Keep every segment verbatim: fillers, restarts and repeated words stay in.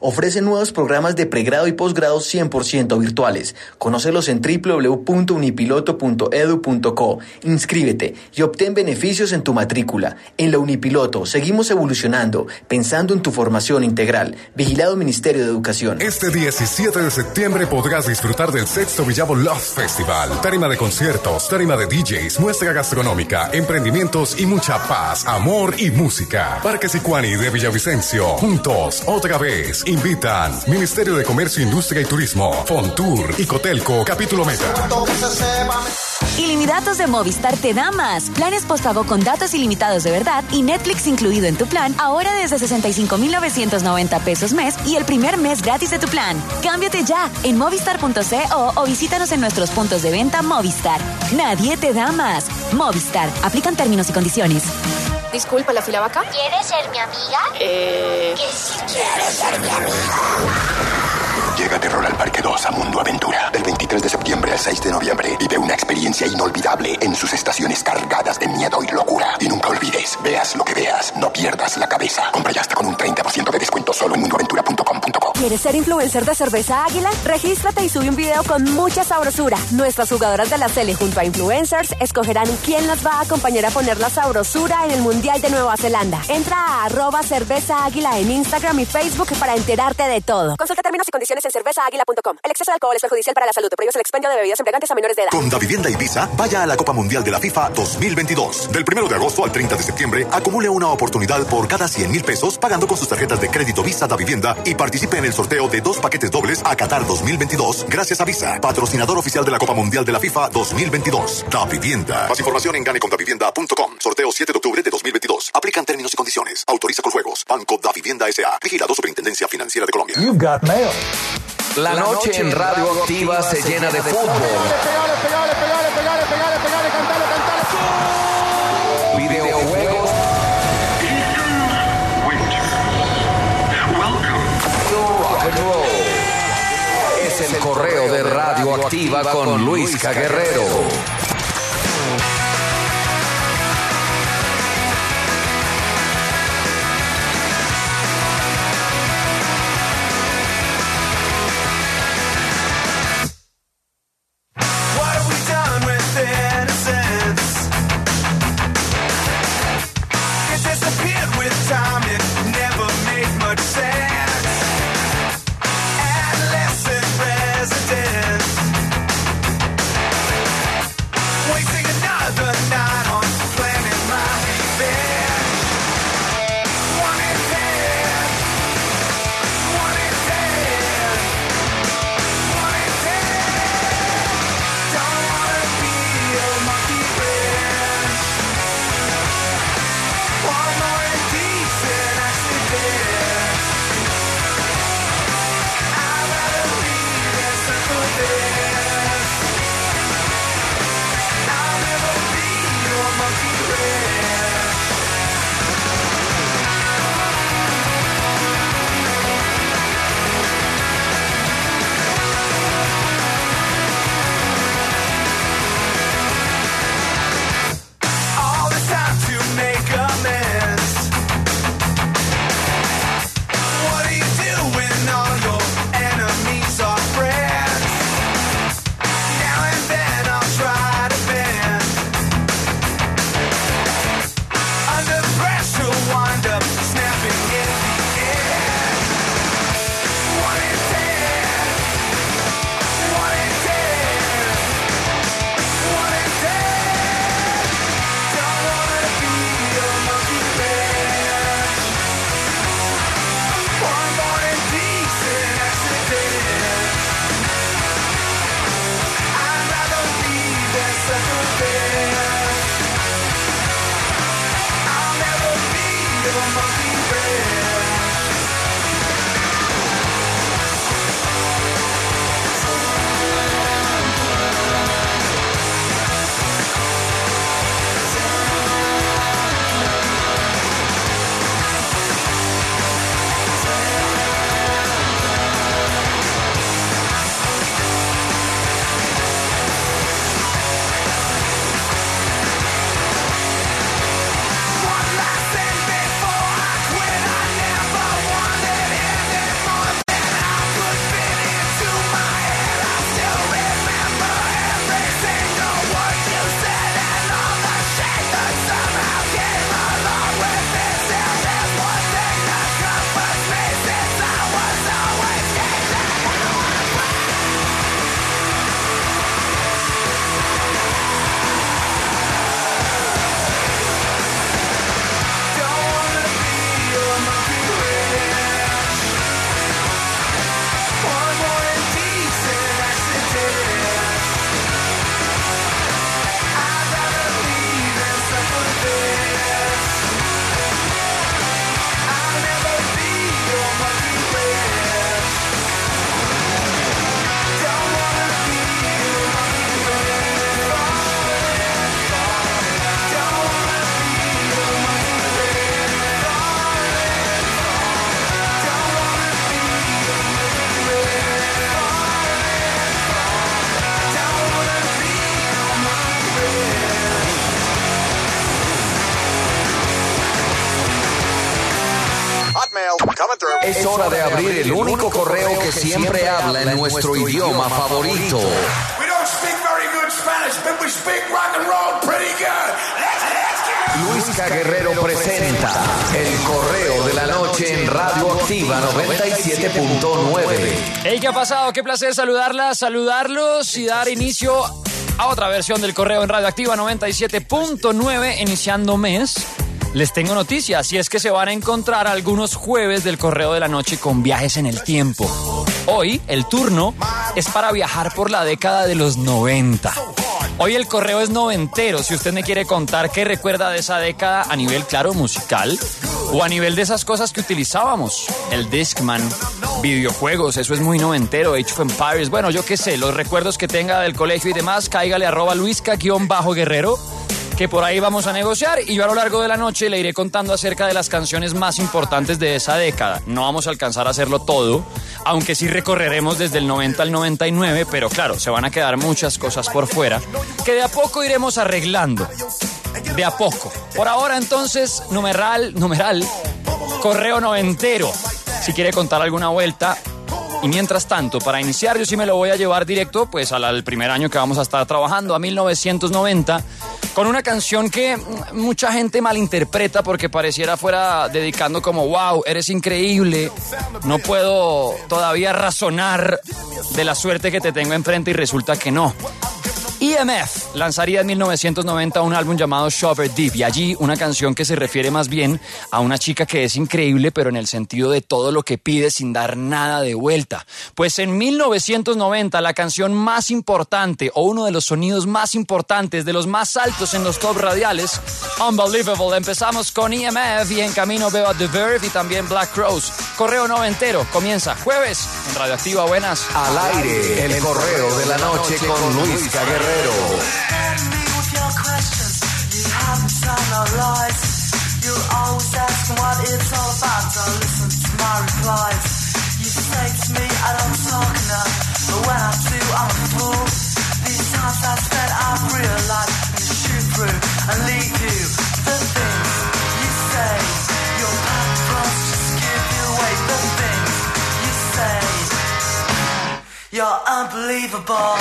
Ofrece nuevos programas de pregrado y posgrado cien por ciento virtuales. Conócelos en doble u doble u doble u punto unipiloto punto edu punto co. Inscríbete y obtén beneficios en tu matrícula. En la Unipiloto seguimos evolucionando, pensando en tu formación integral. Vigilado Ministerio de Educación. Este diecisiete de septiembre podrás disfrutar del sexto Villavo Love Festival. Tarima de conciertos, tarima de D Js, muestra gastronómica, emprendimientos y mucha paz, amor y música. Parque Sicuani de Villavicencio. Juntos, otra vez. Invitan Ministerio de Comercio, Industria y Turismo, Fontur y Cotelco, Capítulo Meta. Ilimitados de Movistar te da más. Planes postpago con datos ilimitados de verdad y Netflix incluido en tu plan, ahora desde sesenta y cinco mil novecientos noventa pesos mes y el primer mes gratis de tu plan. Cámbiate ya en movistar punto co o visítanos en nuestros puntos de venta Movistar. Nadie te da más. Movistar. Aplican términos y condiciones. Disculpa, ¿la fila va acá? ¿Quieres ser mi amiga? Eh... Que si quieres ser mi amiga. Llega Terror al Parque dos a Mundo Aventura del veintitrés de septiembre al seis de noviembre. Vive una experiencia inolvidable en sus estaciones cargadas de miedo y locura. Y nunca olvides, veas lo que veas, no pierdas la cabeza. Compra ya hasta con un treinta por ciento de descuento solo en mundo aventura punto com punto co. ¿Quieres ser influencer de Cerveza Águila? Regístrate y sube un video con mucha sabrosura. Nuestras jugadoras de la Sele junto a influencers escogerán quién las va a acompañar a poner la sabrosura en el Mundial de Nueva Zelanda. Entra a arroba Cerveza Águila en Instagram y Facebook para enterarte de todo. Consulta términos y condiciones en cerveza águila punto com. El exceso de alcohol es perjudicial para la salud. Prohíbe el expendio de bebidas embriagantes a menores de edad. Con Davivienda y Visa, vaya a la Copa Mundial de la FIFA dos mil veintidós. Del primero de agosto al treinta de septiembre, acumule una oportunidad por cada cien mil pesos pagando con sus tarjetas de crédito Visa Davivienda y participe en el sorteo de dos paquetes dobles a Qatar dos mil veintidós gracias a Visa, patrocinador oficial de la Copa Mundial de la FIFA dos mil veintidós. Davivienda. Más información en gane con davivienda punto com. Sorteo siete de octubre de dos mil veintidós. Aplican términos y condiciones. Autoriza con juegos. Banco Davivienda S A. Vigilado Superintendencia Financiera de Colombia. You've got mail. La noche en Radio Activa se llena de fútbol. Pegale, pegale, pegale, pegale, pegale, pegale, cantale, cantale. Videojuegos. Rock and roll. Es el correo de Radio Activa con Luisca Guerrero. Es hora de abrir el único correo que siempre habla en nuestro idioma favorito. Luisca Guerrero presenta El Correo de la Noche en Radioactiva noventa y siete punto nueve. Hey, ¿qué ha pasado? Qué placer saludarlas, saludarlos y dar inicio a otra versión del Correo en Radioactiva noventa y siete punto nueve, iniciando mes. Les tengo noticias, y es que se van a encontrar algunos jueves del Correo de la Noche con viajes en el tiempo. Hoy, el turno es para viajar por la década de los noventa. Hoy el correo es noventero, si usted me quiere contar qué recuerda de esa década a nivel, claro, musical, o a nivel de esas cosas que utilizábamos. El Discman, videojuegos, eso es muy noventero, Age of Empires, bueno, yo qué sé, los recuerdos que tenga del colegio y demás, cáigale arroba luisca-guerrero, que por ahí vamos a negociar, y yo a lo largo de la noche le iré contando acerca de las canciones más importantes de esa década. No vamos a alcanzar a hacerlo todo, aunque sí recorreremos desde el noventa al noventa y nueve, pero claro, se van a quedar muchas cosas por fuera, que de a poco iremos arreglando, de a poco. Por ahora entonces, numeral, numeral, correo noventero, si quiere contar alguna vuelta. Y mientras tanto, para iniciar, yo sí me lo voy a llevar directo pues al, al primer año que vamos a estar trabajando, a mil novecientos noventa, con una canción que mucha gente malinterpreta porque pareciera fuera dedicando como wow, eres increíble, no puedo todavía razonar de la suerte que te tengo enfrente, y resulta que no. E M F lanzaría en mil novecientos noventa un álbum llamado Shopper Deep, y allí una canción que se refiere más bien a una chica que es increíble, pero en el sentido de todo lo que pide sin dar nada de vuelta. Pues en mil novecientos noventa la canción más importante, o uno de los sonidos más importantes, de los más altos en los top radiales, Unbelievable. Empezamos con E M F y en camino veo a The Verve y también Black Crowes. Correo noventero comienza jueves en Radioactiva. Buenas. Al aire, el Correo de la Noche con Luisca Guerrero. You're unbelievable.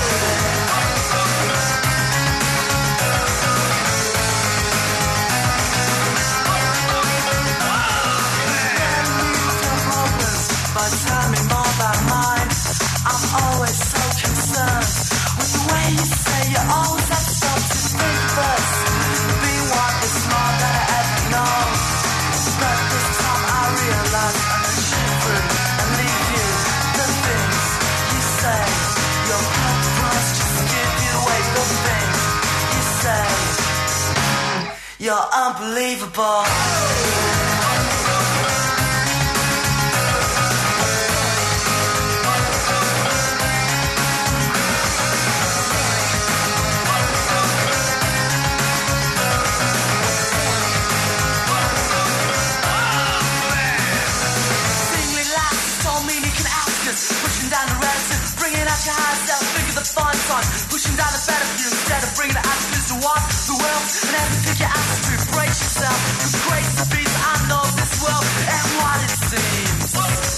Tell me more about mine. I'm always so concerned with the way you say you always have to stop to think first. Being one is more than I ever know. But this time I realize I'm gonna shoot through and leave you. The things you say, your perfect words just give you away. The things you say, you're unbelievable. Pushing down the relatives, bringing out your higher self, think of the fun time. Pushing down the better view instead of bringing the attitudes to what the world, and have to pick your attitude, brace yourself. Cause grace to be, I know this world and what it seems.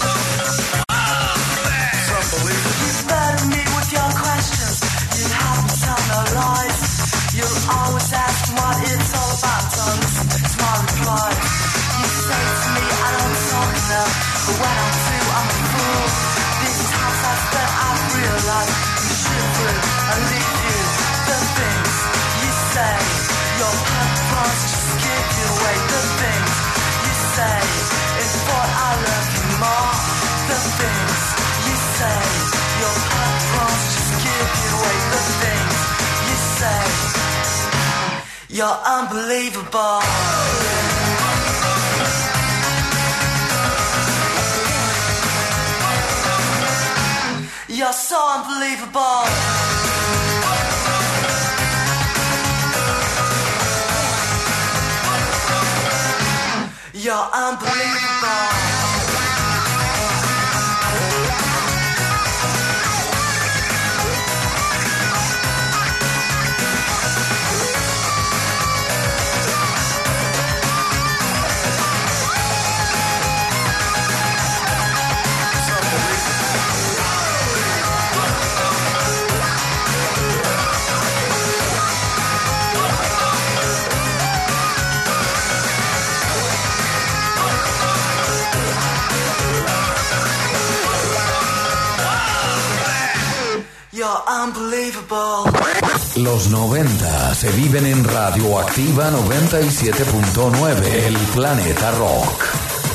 You burden me with your questions, you haven't told no lies. You'll always ask what it's all about, so listen to my reply. You say to me I don't talk enough, but when I do I'm a fool. I spent, I've realized you shoot through and leave you. The things you say, your perfect words just give you away. The things you say is what I love you more. The things you say, your perfect words just give you away. The things you say, you're unbelievable. You're so unbelievable. You're unbelievable. you're unbelievable. Los noventa se viven en Radioactiva noventa y siete punto nueve, El Planeta Rock.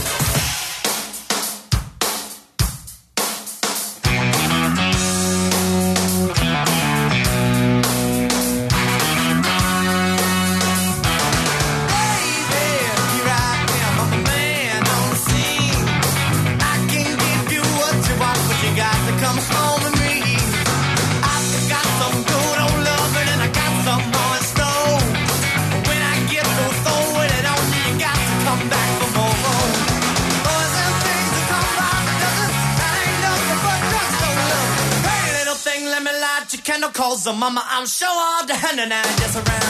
Cause the mama, I'm sure all the hand and I just around.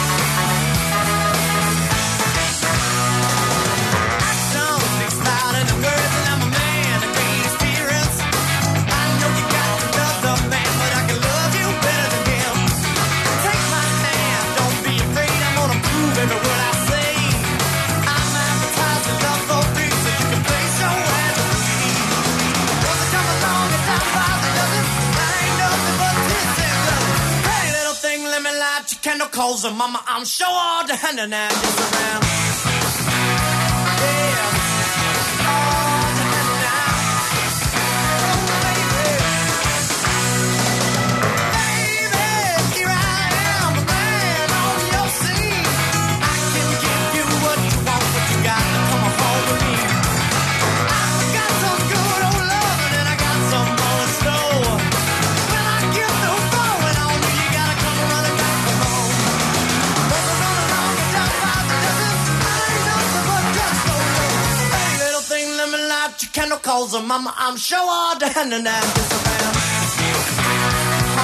Action speaks louder than words, and I'm a man of great experience. I know you got to love the man, but I can love you better than him. Take my hand, don't be afraid, I'm gonna prove every word I say. I'm advertising love for free, so you can place your hands on me. Doesn't come along and talk about it, doesn't? I ain't nothing but this. Let me light your candle, cause the mama, I'm sure all the hand and hand is around. Yeah, all the hand and hand. Oh, baby. Baby, here I am, a man on your scene. I can give you what you want, but you got to come home with me. I got some good old loving and I got some more in store. When I get through throwing on you, you gotta come running back for more. Wasn't running around the top five, it doesn't, I ain't nothing but just so low. Hey, little thing, let me light your candle, cause the mama, I'm sure all the hand and hand is around. Oh,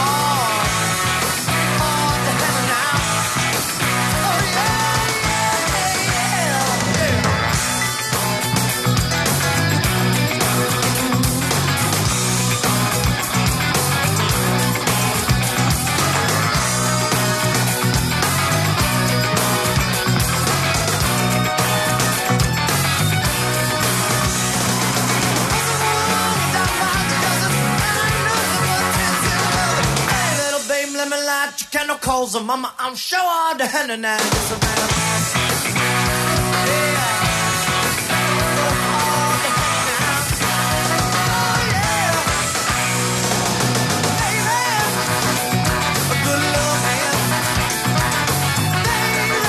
all the hand and hand. Oh, yeah, yeah, yeah, yeah. Let me light your candle, cause the mama, I'm sure all the hand and hand is around. Yeah. All the hand and hand. Oh, yeah. Baby, a good little man. Baby,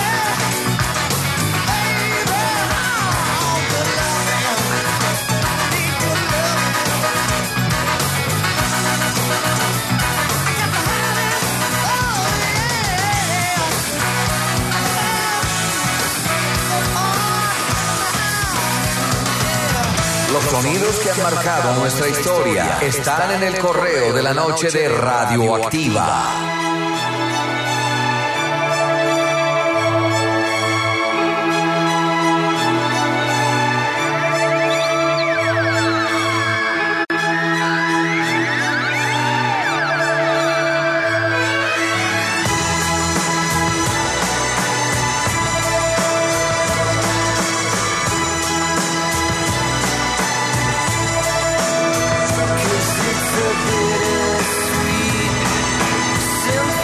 baby, oh, good love man. I need good love. Los sonidos que han marcado nuestra historia están en el correo de la noche de Radioactiva. Symphony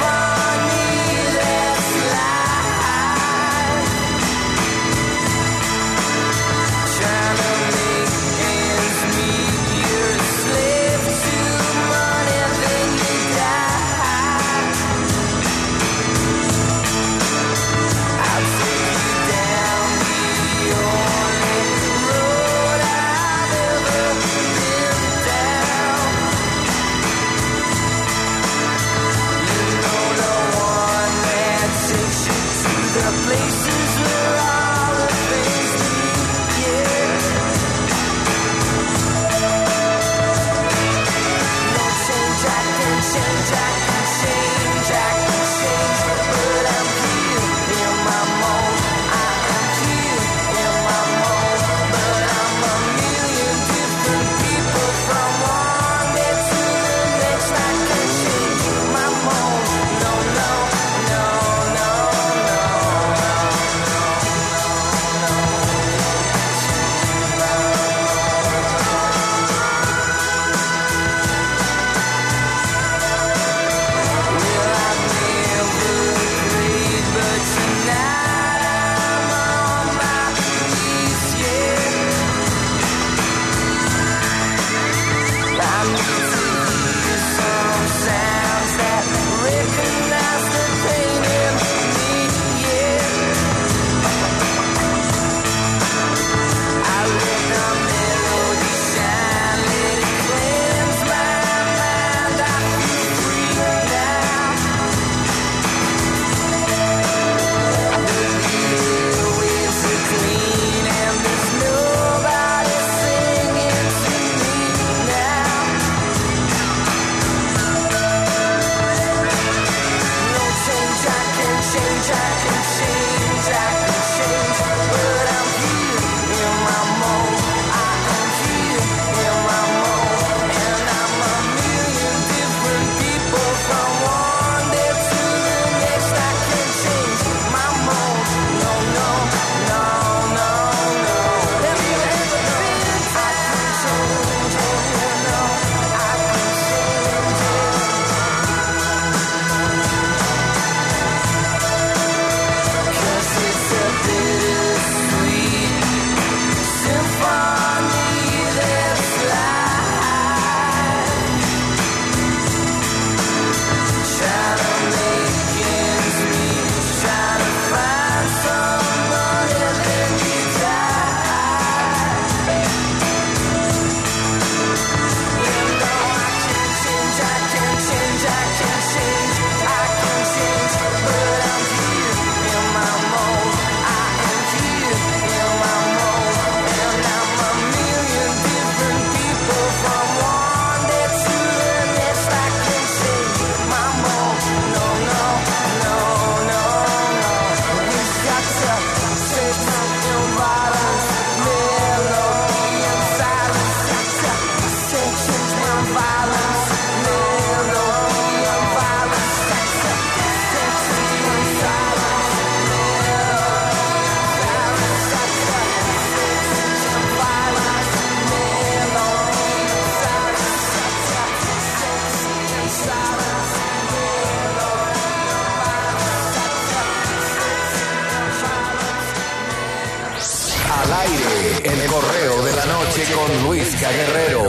noche con Luisca Guerrero.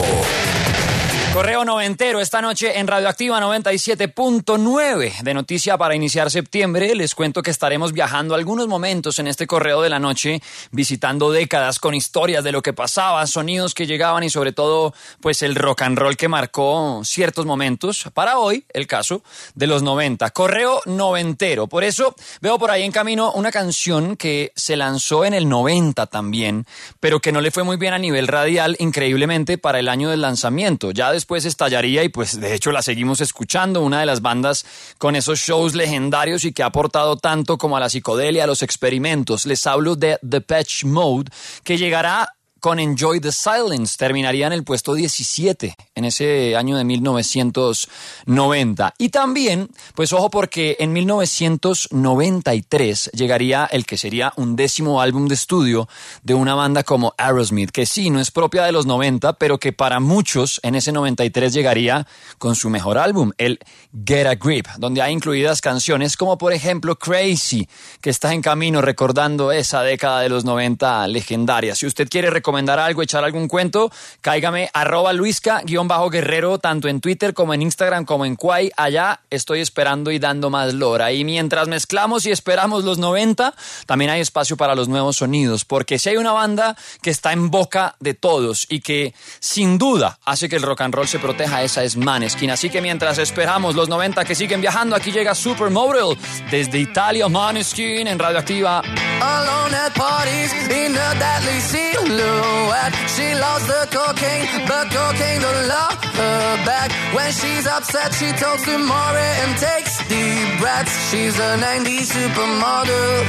Correo noventero esta noche en Radioactiva noventa y siete punto nueve. De noticia para iniciar septiembre, les cuento que estaremos viajando algunos momentos en este correo de la noche, visitando décadas con historias de lo que pasaba, sonidos que llegaban y sobre todo pues el rock and roll que marcó ciertos momentos. Para hoy, el caso de los noventa. Correo noventero. Por eso veo por ahí en camino una canción que se lanzó en el noventa también, pero que no le fue muy bien a nivel radial, increíblemente, para el año del lanzamiento. Ya después Después estallaría y pues de hecho la seguimos escuchando, una de las bandas con esos shows legendarios y que ha aportado tanto como a la psicodelia, a los experimentos. Les hablo de Depeche Mode, que llegará con Enjoy the Silence, terminaría en el puesto diecisiete en ese año de mil novecientos noventa. Y también, pues ojo, porque en mil novecientos noventa y tres llegaría el que sería un décimo álbum de estudio de una banda como Aerosmith, que sí, no es propia de los noventa, pero que para muchos en ese noventa y tres llegaría con su mejor álbum, el Get a Grip, donde hay incluidas canciones como por ejemplo Crazy, que está en camino recordando esa década de los noventa legendaria. Si usted quiere recomendar algo, echar algún cuento, cáigame arroba Luisca guión bajo Guerrero, tanto en Twitter como en Instagram como en Quay. Allá estoy esperando y dando más lora. Y mientras mezclamos y esperamos los noventa, también hay espacio para los nuevos sonidos, porque si hay una banda que está en boca de todos y que sin duda hace que el rock and roll se proteja, esa es Maneskin. Así que mientras esperamos los noventa que siguen viajando, aquí llega Supermodel desde Italia, Maneskin en Radioactiva. Alone at parties in a deadly silhouette. She loves the cocaine, but cocaine don't love her back. When she's upset, she talks to Maury and takes deep breaths. She's a nineties supermodel.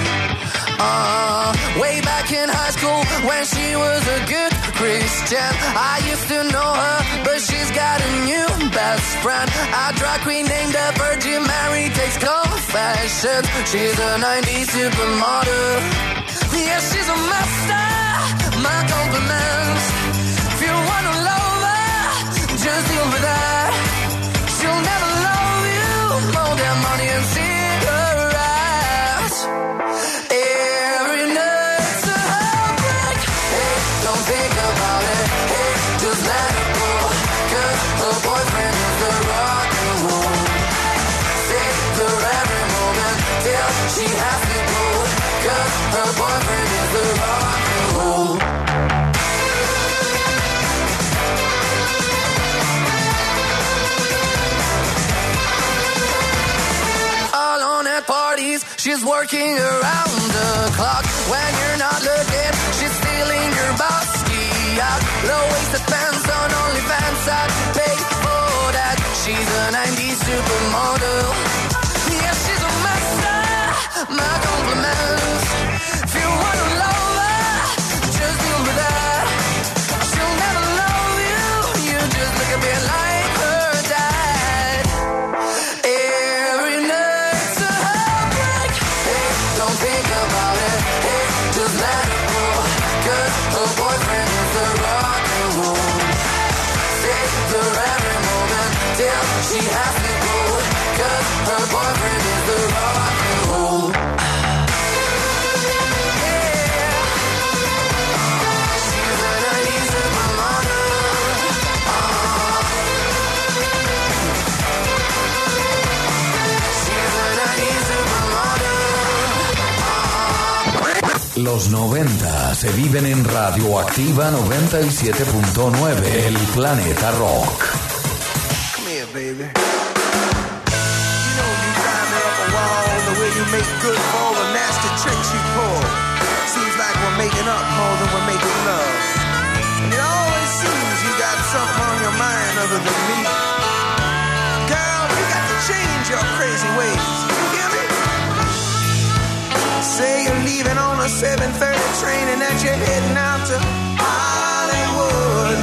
Uh, way back in high school when she was a good Christian, I used to know her, but she's got a new best friend. A drag queen named the Virgin Mary takes confessions. She's a nineties supermodel. Yeah, she's a master. My compliments. If you wanna love her, just deal with her. She'll never love you more than money and cigarettes. Every night's a heartbreak. Hey, don't think about it. Hey, just let it go. 'Cause her boyfriend is the rock and roll. Save her every moment till she has to go. 'Cause her boyfriend is the rock and roll. Alone at parties, she's working around the clock. When you're not looking, she's stealing your bossy out. Low-waisted pants on OnlyFans, I'd pay for that. She's a nineties supermodel. Yeah, she's a master. My compliments. If you wanna love her, just deal with her. She'll never love you. You just look a bit like her dad. Every night's a heartbreak. Hey, don't think about it. Hey, just let it go. 'Cause her boyfriend is the rock and roll. Save her every moment till she has to go. 'Cause her boyfriend is the rock and roll. Los noventa se viven en Radioactiva noventa y siete punto nueve, el planeta rock. Come here, baby. You know you drive me up a wall, the way you make good for all the nasty tricks you pull. Seems like we're making up more than we're making love. And it always seems you got something on your mind other than me. Girl, you got to change your crazy ways. You hear me? Say you're leaving on a seven thirty train and that you're heading out to Hollywood.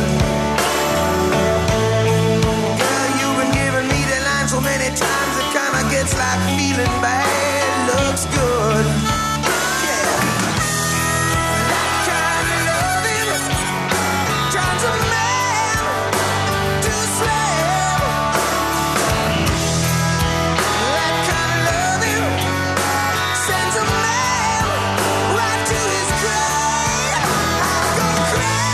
Girl, you've been giving me the line so many times it kinda gets like feeling bad looks good. Yeah. That kind of loving turns a man to a slave. That kind of loving sends a man right to his grave. I go crazy.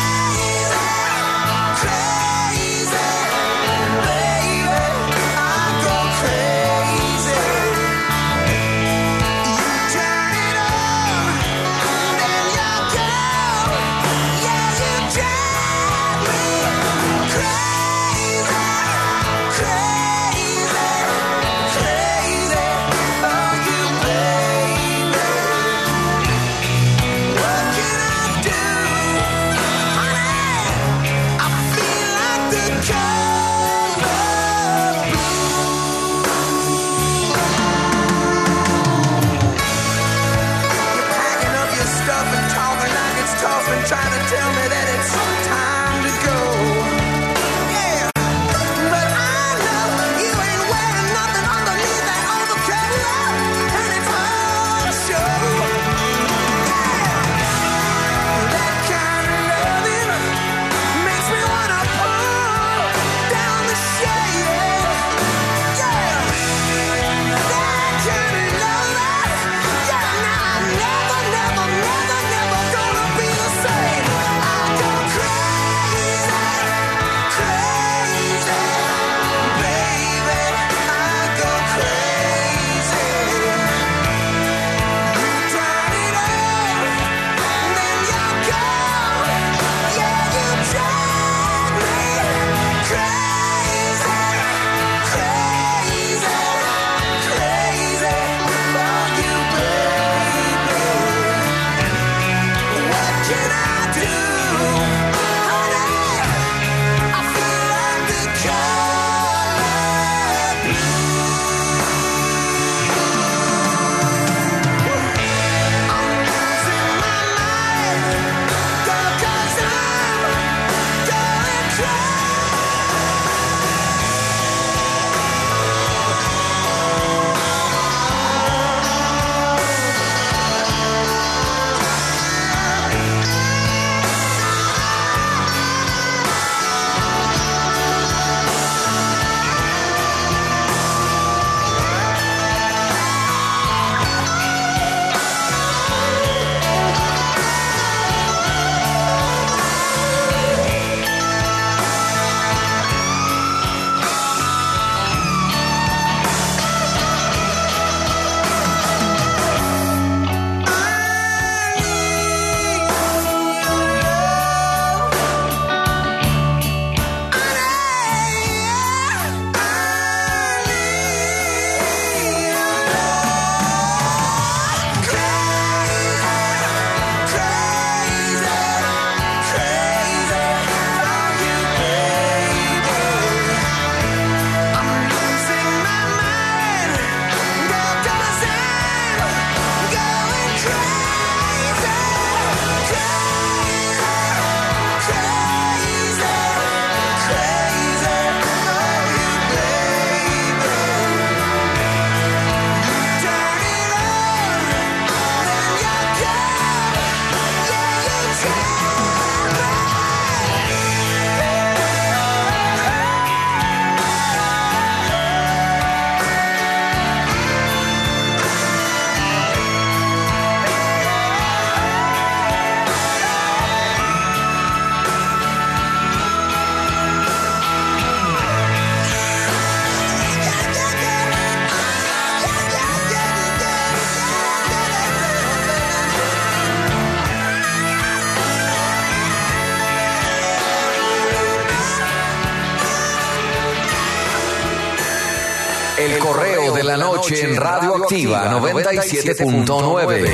El correo de la noche en Radioactiva noventa y siete punto nueve.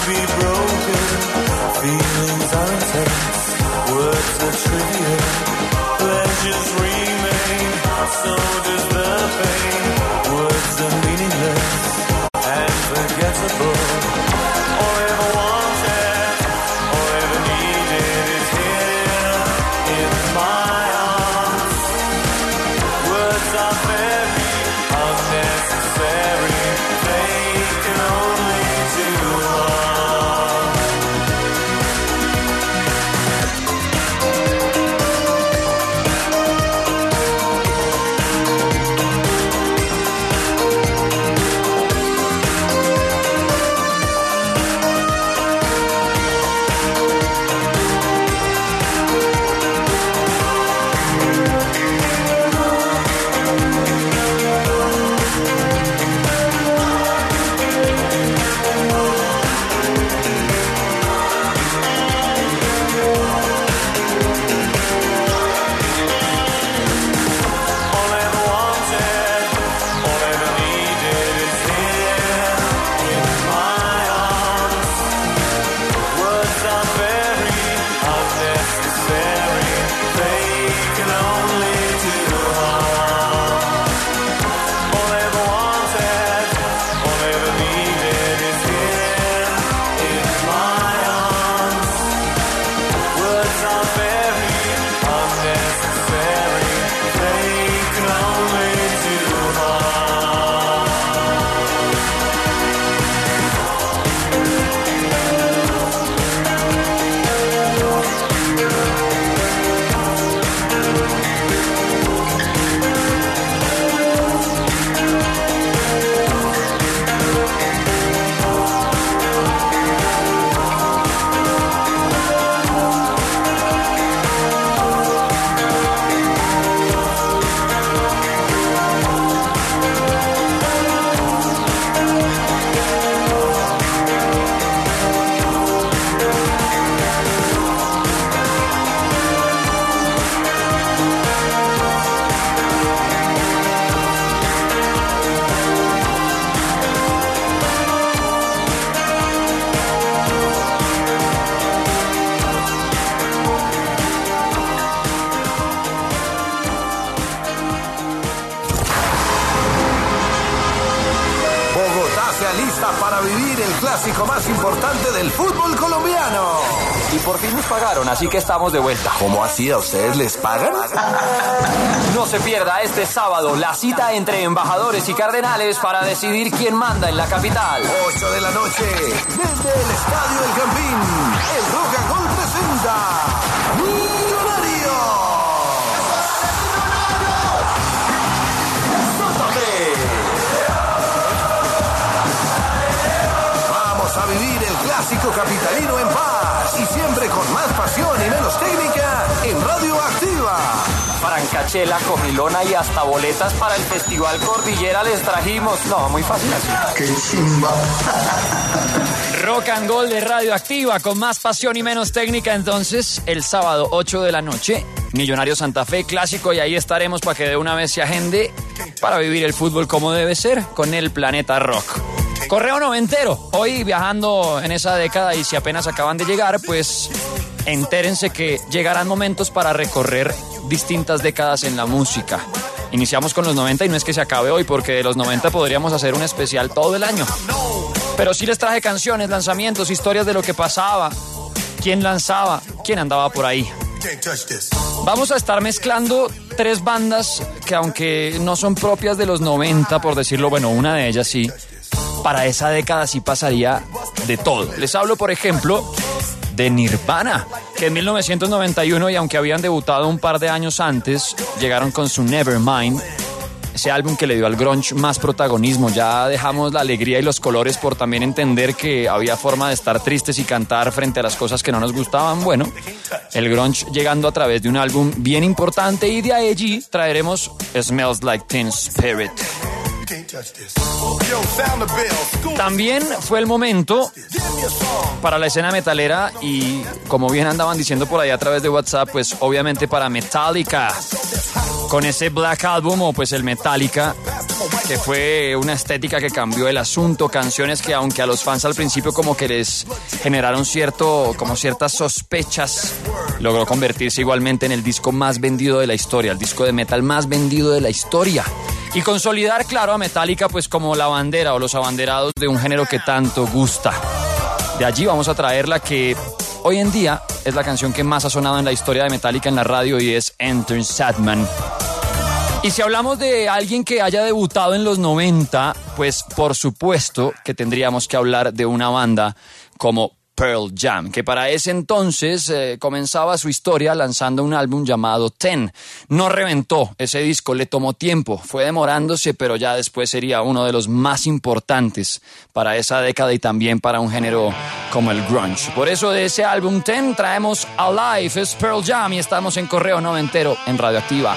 be broken. Feelings are intense, words are trivial. Pleasures remain, so does the pain. Words are meaningless and forgettable. All I ever wanted, all I ever needed is here in my arms. Words are very unnecessary, they can only do harm. Para vivir el clásico más importante del fútbol colombiano. Y por fin nos pagaron, así que estamos de vuelta. ¿Cómo así? ¿A ustedes les pagan? No se pierda este sábado la cita entre Embajadores y Cardenales para decidir quién manda en la capital. ocho de la noche, desde el Estadio El Campín, el Rock and Roll presenta Millonarios. A vivir el clásico capitalino en paz y siempre con más pasión y menos técnica en Radioactiva. Francachela, comilona y hasta boletas para el Festival Cordillera les trajimos. No, muy fácil así. ¡Qué chimba! Rock and Roll de Radioactiva con más pasión y menos técnica. Entonces, el sábado ocho de la noche, Millonarios Santa Fe, clásico, y ahí estaremos para que de una vez se agende para vivir el fútbol como debe ser con el Planeta Rock. Correo noventero, hoy viajando en esa década y si apenas acaban de llegar, pues entérense que llegarán momentos para recorrer distintas décadas en la música. Iniciamos con los noventa y no es que se acabe hoy, porque de los noventa podríamos hacer un especial todo el año. Pero sí les traje canciones, lanzamientos, historias de lo que pasaba, quién lanzaba, quién andaba por ahí. Vamos a estar mezclando tres bandas que, aunque no son propias de los noventa, por decirlo, bueno, una de ellas sí, para esa década sí pasaría de todo. Les hablo, por ejemplo, de Nirvana, que en mil novecientos noventa y uno, y aunque habían debutado un par de años antes, llegaron con su Nevermind, ese álbum que le dio al grunge más protagonismo. Ya dejamos la alegría y los colores por también entender que había forma de estar tristes y cantar frente a las cosas que no nos gustaban. Bueno, el grunge llegando a través de un álbum bien importante, y de allí traeremos Smells Like Teen Spirit. También fue el momento para la escena metalera, y como bien andaban diciendo por ahí a través de WhatsApp, pues obviamente para Metallica, con ese Black Album, o pues el Metallica, que fue una estética que cambió el asunto, canciones que aunque a los fans al principio como que les generaron cierto, como ciertas sospechas, logró convertirse igualmente en el disco más vendido de la historia, el disco de metal más vendido de la historia. Y consolidar, claro, a Metallica pues como la bandera o los abanderados de un género que tanto gusta. De allí vamos a traer la que hoy en día es la canción que más ha sonado en la historia de Metallica en la radio y es Enter Sandman. Y si hablamos de alguien que haya debutado en los noventa, pues por supuesto que tendríamos que hablar de una banda como Pearl Jam, que para ese entonces eh, comenzaba su historia lanzando un álbum llamado Ten. No reventó ese disco, le tomó tiempo, fue demorándose, pero ya después sería uno de los más importantes para esa década y también para un género como el grunge. Por eso de ese álbum Ten traemos Alive, es Pearl Jam y estamos en Correo Noventero en Radioactiva.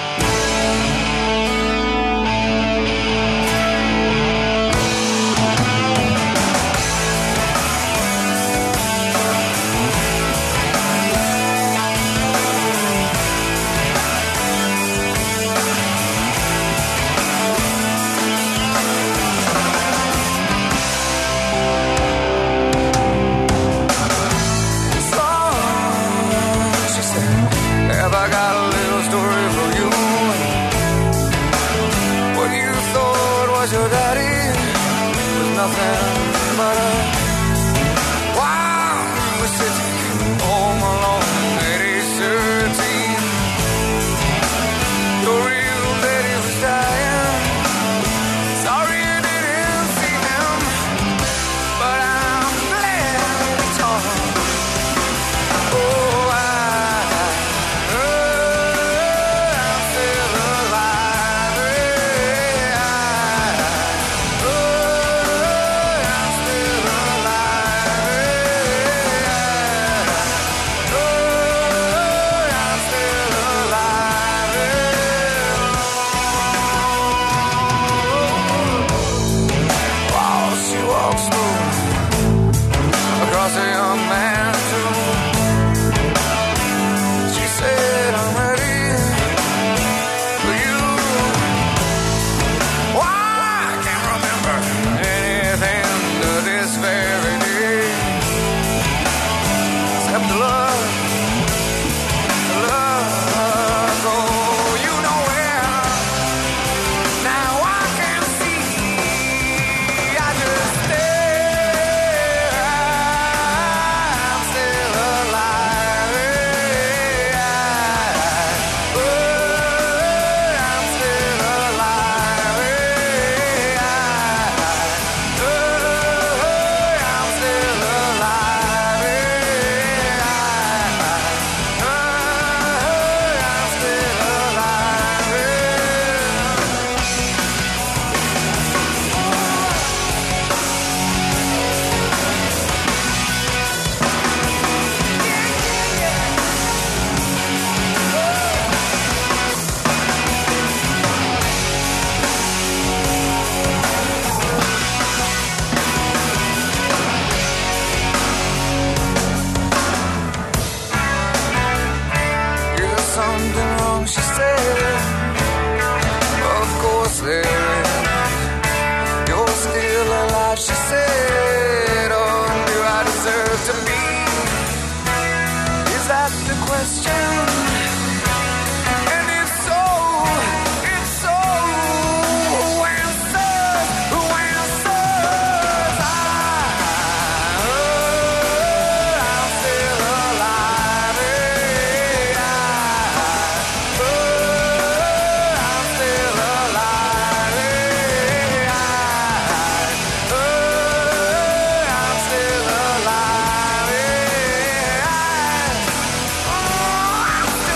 Oh,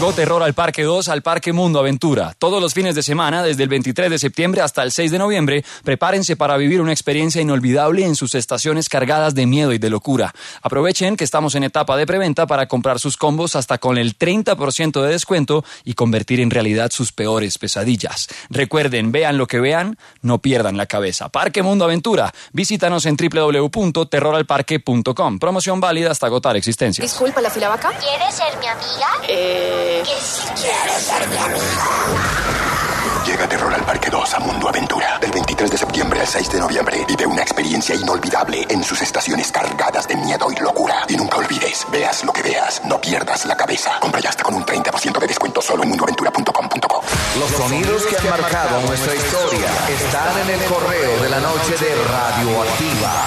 Llegó Terror al Parque dos al Parque Mundo Aventura. Todos los fines de semana, desde el veintitrés de septiembre hasta el seis de noviembre, prepárense para vivir una experiencia inolvidable en sus estaciones cargadas de miedo y de locura. Aprovechen que estamos en etapa de preventa para comprar sus combos hasta con el treinta por ciento de descuento y convertir en realidad sus peores pesadillas. Recuerden, vean lo que vean, no pierdan la cabeza. Parque Mundo Aventura. Visítanos en doble u doble u doble u punto terror al parque punto com. Promoción válida hasta agotar existencias. Disculpa, ¿la fila va acá? ¿Quieres ser mi amiga? Eh... Que si quieres ser mi amiga. Llega Terror al Parque dos a Mundo Aventura. Del veintitrés de septiembre al seis de noviembre. Vive una experiencia inolvidable en sus estaciones cargadas de miedo y locura. Y nunca olvides, veas lo que veas, no pierdas la cabeza. Compra ya hasta con un treinta por ciento de descuento solo en mundo aventura punto com punto co. Los sonidos que han marcado nuestra historia están en el correo de la noche de Radioactiva.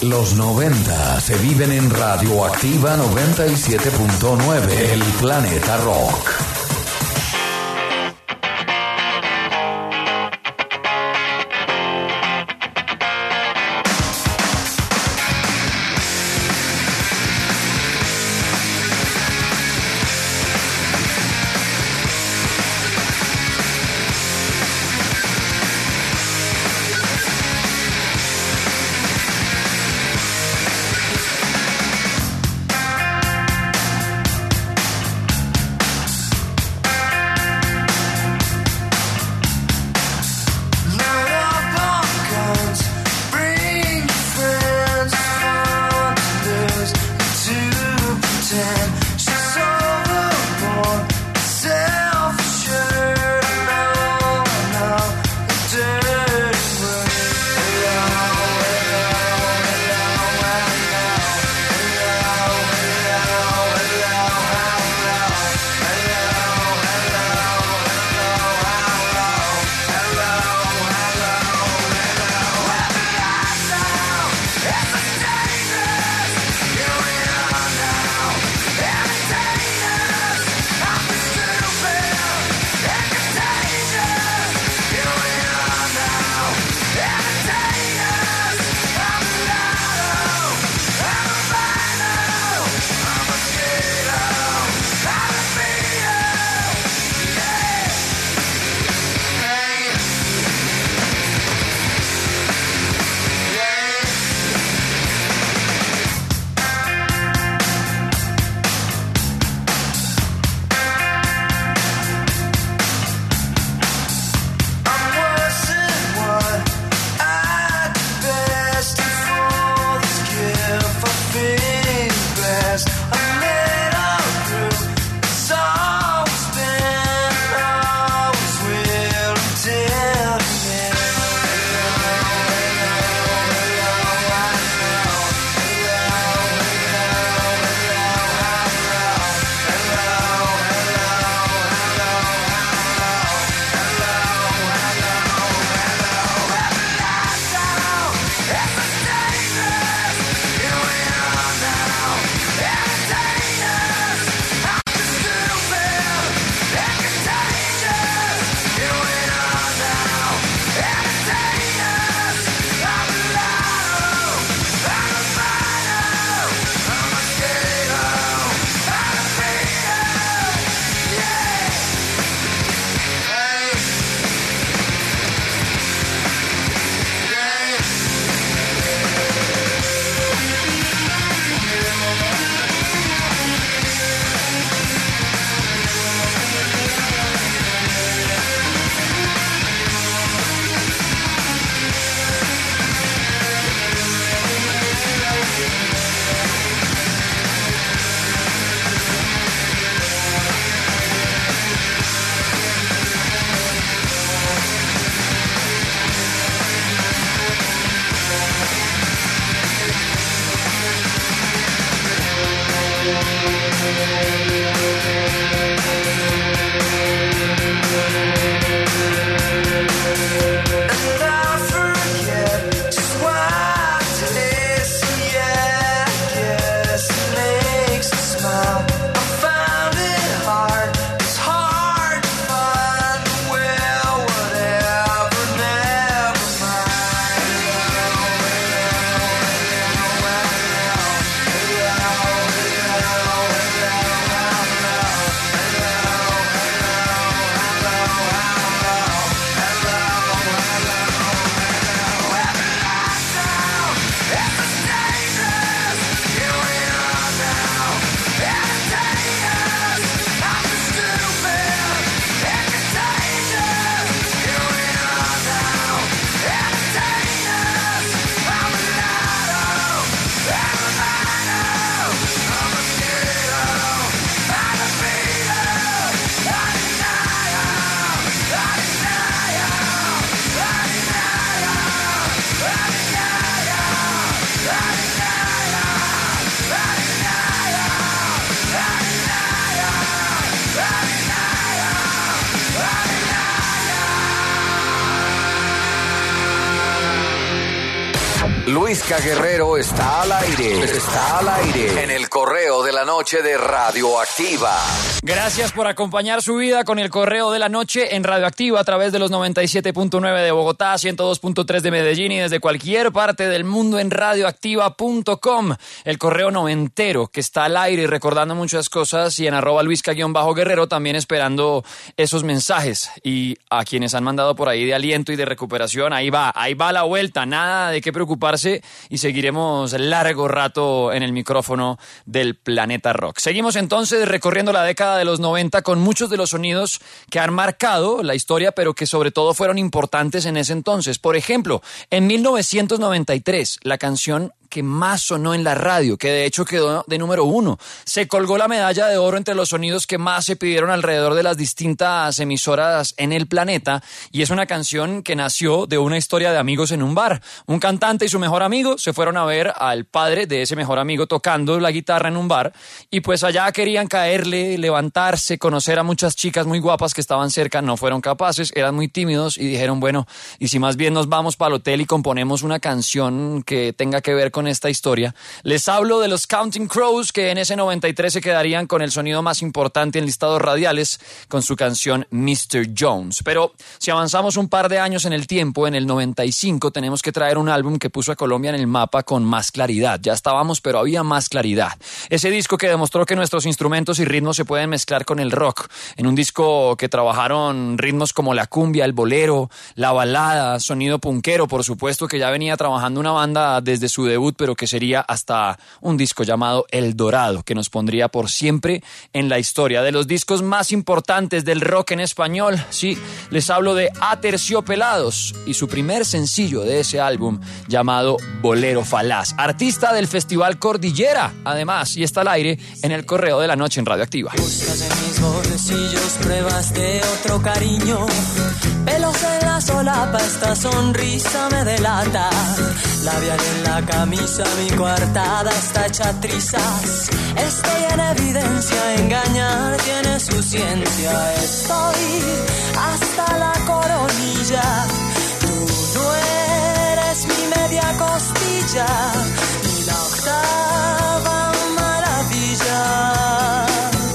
Los noventa se viven en Radioactiva noventa y siete punto nueve, El Planeta Rock. Luisca Guerrero está al aire. Está al aire en el correo de la noche de Radioactiva. Gracias por acompañar su vida con el correo de la noche en Radioactiva a través de los noventa y siete punto nueve de Bogotá, ciento dos punto tres de Medellín y desde cualquier parte del mundo en radioactiva punto com. El correo noventero que está al aire recordando muchas cosas y en arroba Luisca-Guerrero también esperando esos mensajes. Y a quienes han mandado por ahí de aliento y de recuperación, ahí va, ahí va la vuelta, nada de qué preocuparse y seguiremos largo rato en el micrófono del Planeta Rock. Seguimos entonces recorriendo la década de los noventa con muchos de los sonidos que han marcado la historia, pero que sobre todo fueron importantes en ese entonces. Por ejemplo, en mil novecientos noventa y tres, la canción que más sonó en la radio, que de hecho quedó de número uno. Se colgó la medalla de oro entre los sonidos que más se pidieron alrededor de las distintas emisoras en el planeta, y es una canción que nació de una historia de amigos en un bar. Un cantante y su mejor amigo se fueron a ver al padre de ese mejor amigo tocando la guitarra en un bar, y pues allá querían caerle, levantarse, conocer a muchas chicas muy guapas que estaban cerca, no fueron capaces, eran muy tímidos y dijeron, bueno, y si más bien nos vamos para el hotel y componemos una canción que tenga que ver con esta historia. Les hablo de los Counting Crows, que en ese noventa y tres se quedarían con el sonido más importante en listados radiales con su canción mister Jones. Pero si avanzamos un par de años en el tiempo, en el noventa y cinco tenemos que traer un álbum que puso a Colombia en el mapa con más claridad. Ya estábamos, pero había más claridad. Ese disco que demostró que nuestros instrumentos y ritmos se pueden mezclar con el rock. En un disco que trabajaron ritmos como la cumbia, el bolero, la balada, sonido punkero, por supuesto, que ya venía trabajando una banda desde su debut, pero que sería hasta un disco llamado El Dorado, que nos pondría por siempre en la historia de los discos más importantes del rock en español. Sí, les hablo de Aterciopelados y su primer sencillo de ese álbum llamado Bolero Falaz. Artista del Festival Cordillera, además, y está al aire en el correo de la noche en Radioactiva. Buscas en mis bolsillos pruebas de otro cariño, pelos en la solapa, esta sonrisa me delata, labial en la camisa, mi coartada está hecha trizas. Estoy en evidencia, engañar tiene su ciencia. Estoy hasta la coronilla, tú no eres mi media costilla, ni la octava maravilla.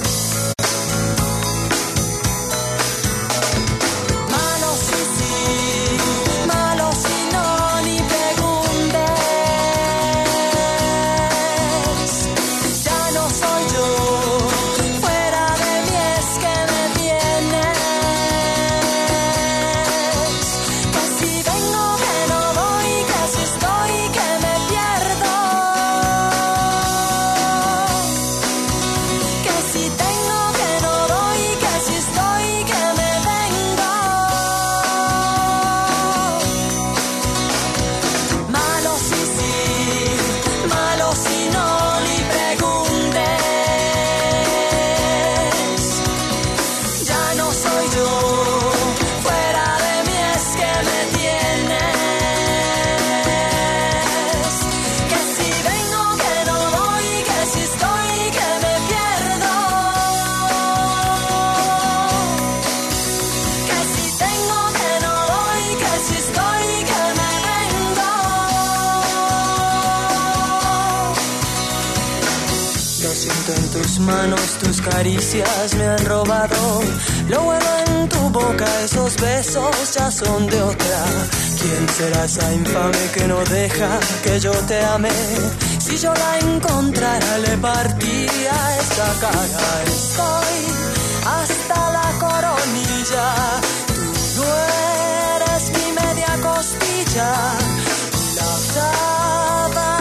Manos, tus caricias me han robado lo bueno en tu boca, esos besos ya son de otra. ¿Quién será esa infame que no deja que yo te ame? Si yo la encontrara le partiría esa cara. Estoy hasta la coronilla, tú no eres mi media costilla, y la octava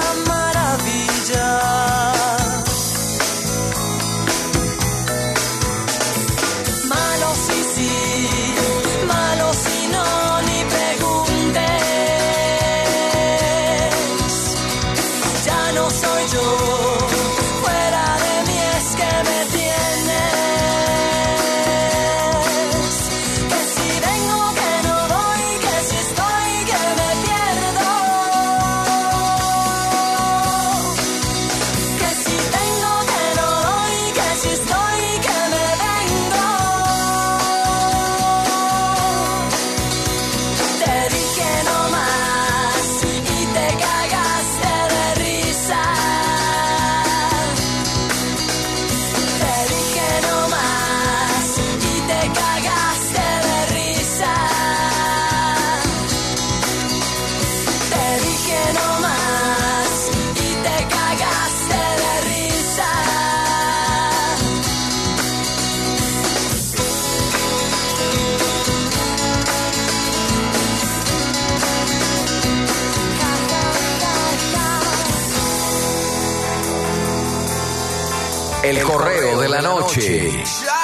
maravilla. Te dije no más y te cagaste. El correo de la noche.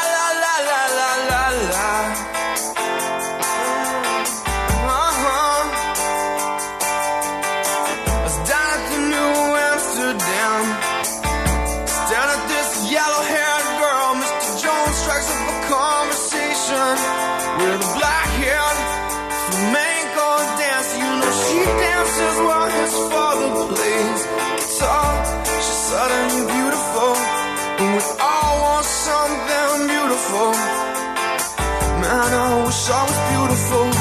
With a black hair, flamenco dance. You know she dances while his father plays guitar. She's suddenly beautiful, and we all want something beautiful. Man, I wish I was beautiful.